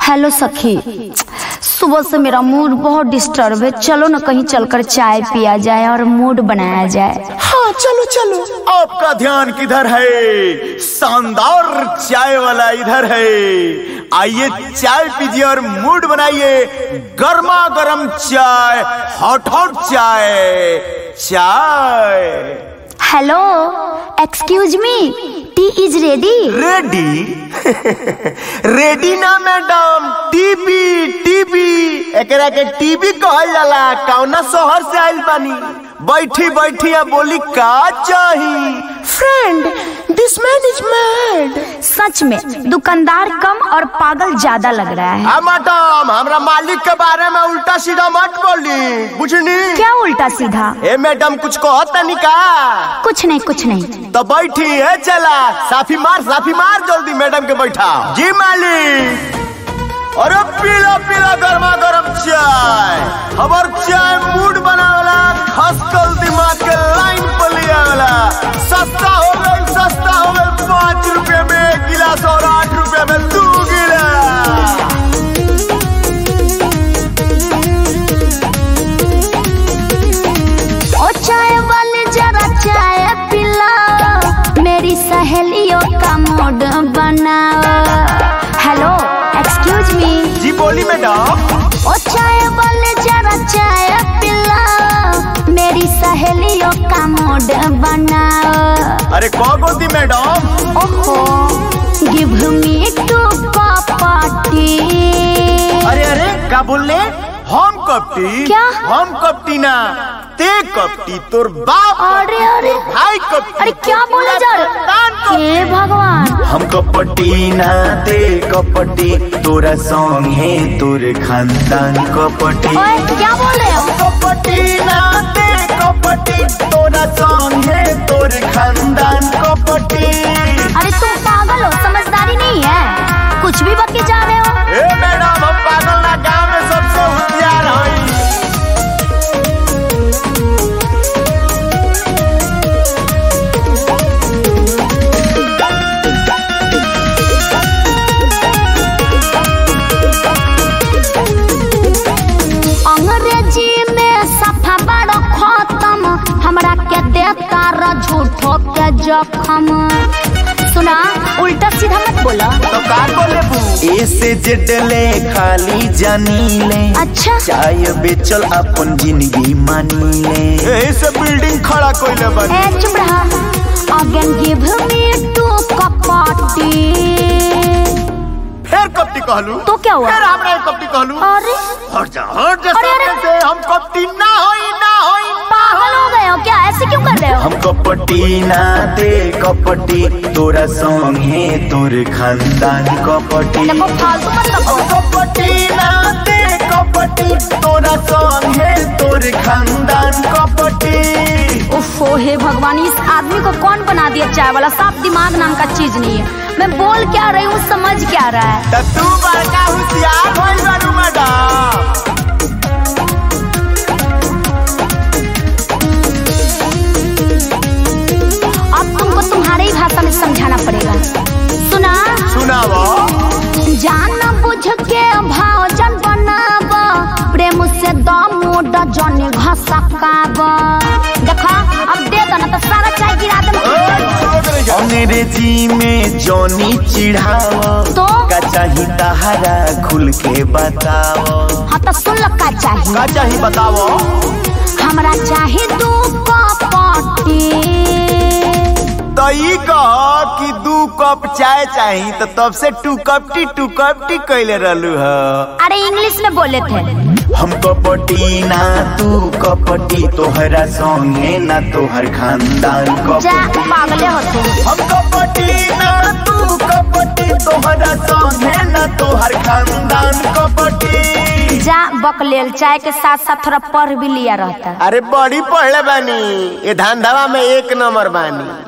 Hello सखी, सुबह से मेरा मूड बहुत डिस्टर्ब है। चलो ना कहीं चलकर चाय पिया जाए और मूड बनाया जाए। हाँ चलो चलो। आपका ध्यान किधर है? शानदार चाय वाला इधर है। आइए चाय पीजिए और मूड बनाइए। गर्मा गर्म चाय, हॉट हॉट चाय। चाय। Hello, excuse me, tea is ready? Ready? Ready ना मैडम, टीबी टीबी एकरा के टीबी कहल जाला। कौना शहर से आइल बानी? बैठी बैठी या बोली का चाही? Friend, this man is mad. सच में दुकानदार कम और पागल ज्यादा लग रहा है। मैडम, हमरा मालिक के बारे में उल्टा सीधा मत बोली, बुझनी? क्या उल्टा सीधा? ए मैडम, कुछ कहता नहीं का? कुछ नहीं कुछ नहीं। तो बैठी है, चला साफी मार जल्दी मैडम के बैठा। जी मालिक। अरे पीला पीला गर्मा गर्म चाय। खबर चाय मूड बनावला, खसकल दिमाग के लाइन पर लिया वाला। सस्ता हो गई 5 रुपए में 1 गिलास और 8 रुपए में 2 गिलास। ओ चाय वाले जरा चाय पिलाओ, मेरी सहेलियों का मूड बनाओ। Hello, excuse me. जी बोली मैडम। ओ चाय वाले जरा चाय पिलाओ, मेरी सहेलियों का मूड बनाओ। अरे कौन बोलती मैडम? ओहो, गिव मी 2 कप टी। अरे क्या बोलने? हम कपटी? क्या? हम कपटी ना, ते कपटी। तोर बाप अरे भाई कपटी। अरे क्या बोले जा रहे? हे भगवान। हम कपटी ना ते कपटी, तोरा सॉन्ग है तोर खानदान कपटी। ओए क्या बोल रहे हो? कपटी ना ते कपटी, तोरा सॉन्ग है तोर खानदान कपटी। अरे तुम पागल हो, समझदारी नहीं है, कुछ भी बक के जा रहे हो। ए मैडम, हम पागल ना, गांव में सबसे होशियार हई। अंग्रेजी में सफा बड़ा खत्म, हमरा के देता र झूठो के जखम। सुना, उल्टा सीधा मत बोला। तो का बोले बू? ए से जेडले खाली जानी ले। अच्छा। चाय बेचल अपन जिंदगी मानी ले। यही से बिल्डिंग खड़ा कोइले बन। ए चुप रहा। Again give me 2 cup tea. फिर कपटी कहलू तो क्या हुआ? फिर हमरा कपटी कहलू। अरे हट जा अरे। सामने से। हम कपटी ना होई। पागल हो गए हो क्या? ऐसे क्यों कर रहे हो? हम कपटी ना ते कपटी, तोरा सॉन्ग है तोर खानदान कपटी। देखो फालतू मत बको। कपटी ना ते कपटी, तोरा सॉन्ग है तोर खानदान कपटी। ओफो, हे भगवान, इस आदमी को कौन बना दिया चाय वाला? साफ दिमाग नाम का चीज नहीं है। मैं बोल क्या रही हूँ, समझ क्या रहा है? तो तू बड़का होशियार भइल बारू मैडम। अब तुमको तुम्हारे ही भाषा में समझाना पड़ेगा। सुना? सुनावा। जान बुझ के भावजन बनाब, प्रेम से दमोड जन घसकाब। देखा, अब दे दो ना तो सारा चाय गिरा दे। अंग्रेजी में जॉनी चिढ़ाओ, तो का चाही तहारा खुल के बताओ। हाँ तो सुन लो, का चाहिए? का चाहिए बताओ? हमरा चाहे 2 कप टी। तो ई कह कि 2 कप चाय चाहिए, तो तब से 2 कप टी कैले रहलू ह। अरे इंग्लिश में बोले थे। हम कपटी ना तू कपटी, तोहरा सॉन्ग है ना तोहर खानदान जा, कपटी। पागले होते हो। हम कपटी ना तू कपटी, तोहरा सॉन्ग है ना तोहर खानदान कपटी। जा बकलेल, चाय के साथ साथ थोड़ा पढ़ भी लिया रहता। अरे बड़ी पढ़ले बानी, ये धंधावा में 1 नंबर बानी।